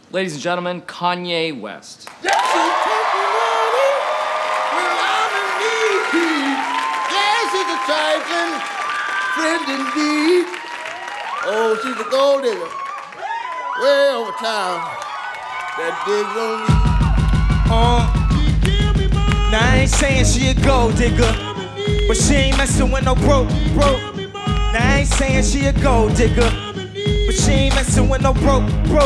Ladies and gentlemen, Kanye West. Yes, she's a trifling friend indeed. Oh, she's a gold digger. Way over town. That digs on me. Now I ain't saying she a gold digger, but she ain't messing with no broke. Now I ain't saying she a gold digger, but she ain't messing with no broke.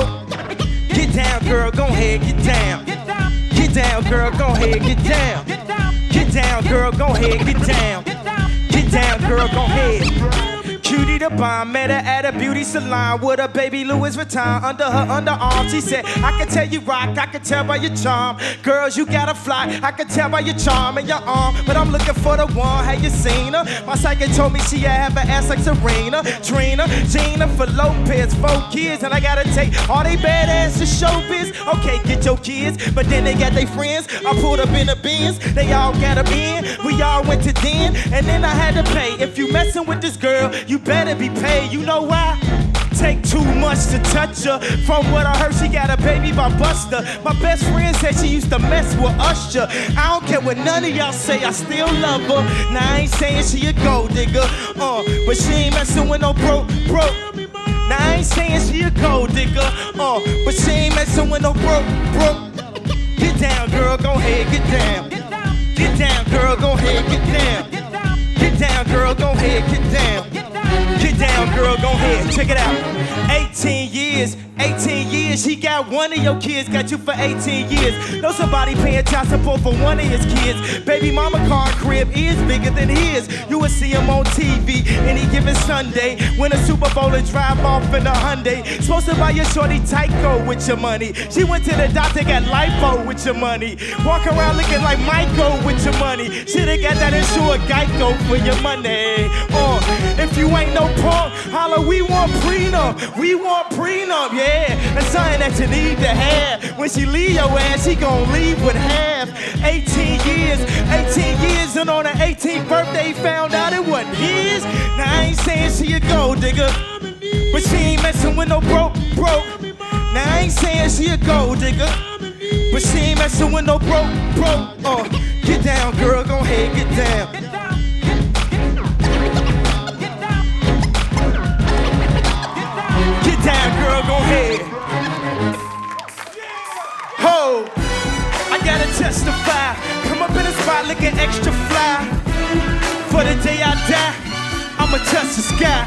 Get down, girl, go ahead, get down. Get down, girl, go ahead, get down. Get down, girl, go ahead, get down. Get down, girl, go ahead. Cutie the bomb, met her at a beauty salon with a baby Louis Vuitton under her underarm. She said, I can tell you rock, I can tell by your charm. Girls, you gotta fly, I can tell by your charm and your arm. But I'm looking for the one, have you seen her? My psychic told me she have an ass like Serena, Trina, Gina for Lopez, 4 kids. And I gotta take all they badass to showbiz. Okay, get your kids, but then they got their friends. I pulled up in the Benz, they all got them in. We all went to den, and then I had to pay. If you messing with this girl, you better be paid. You know why? Take too much to touch her. From what I heard, she got a baby by Buster. My best friend said she used to mess with Usher. I don't care what none of y'all say, I still love her. Now I ain't saying she a gold digger, but she ain't messing with no broke. Now I ain't saying she a gold digger, but she ain't messing with no broke. Get down, girl, go ahead, get down. Get down, girl, go ahead, get down. Get down, girl, go ahead, get down. Get down, girl, go ahead, check it out. 18 years, he got one of your kids, got you for 18 years. Know somebody paying child support for one of his kids. Baby mama car crib is bigger than his. You will see him on TV any given Sunday. Win a Super Bowl and drive off in a Hyundai. Supposed to buy your shorty Tyco with your money. She went to the doctor, got lipo with your money. Walk around looking like Michael with your money. Shoulda got that insured Geico for your money. If you ain't no punk, holla, we want prenup. We want prenup, yeah. That's something that you need to have. When she leave your ass, she gon' leave with half. 18 years, and on her 18th birthday, found out it wasn't his. Now I ain't saying she a gold digger, but she ain't messing with no broke. Now I ain't saying she a gold digger, but she ain't messing with no broke. Get down, girl, go ahead, get down. Get down, girl, go ahead. Ho, I gotta testify. Come up in the spot looking extra fly. For the day I die, I'ma touch the sky.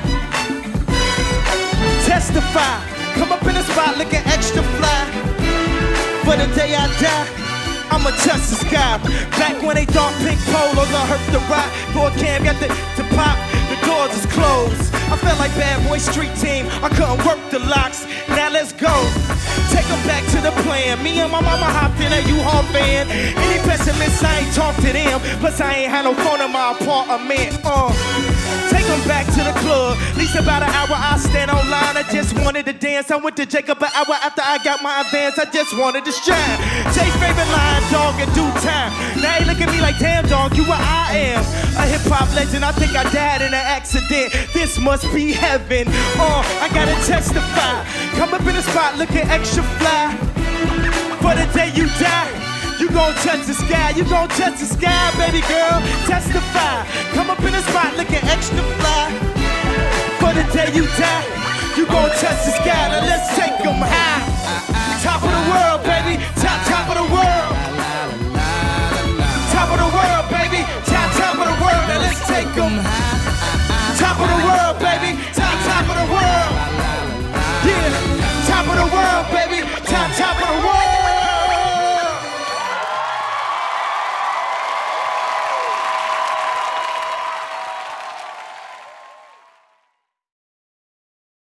Testify. Come up in the spot looking extra fly. For the day I die, I'ma touch the sky. Back when they thought pink polos I hurt the rock. Boy Cam got to pop, the doors is closed. I felt like Bad Boy Street Team, I couldn't work the locks. Now let's go. Take them back to the plan. Me and my mama hopped in a U-Haul van. Any pessimists, I ain't talk to them. Plus I ain't had no phone in my apartment. Take them back to the club. At least about an hour I stand online. I just wanted to dance. I went to Jacob an hour after I got my advance. I just wanted to shine. Jay's favorite line, dog, in due time. Now he look at me like, damn, dog, you what I am. A hip-hop legend, I think I died in an accident. This must be heaven. I gotta testify. Come up in the spot looking extra fly. For the day you die, you gon' touch the sky. You gon' touch the sky, baby girl. Testify. Come up in the spot looking extra fly. For the day you die, you gon' touch the sky. Now let's take them high. Top of the world, baby. Top of the world. Top of the world, baby. Top of the world. Now let's take them high.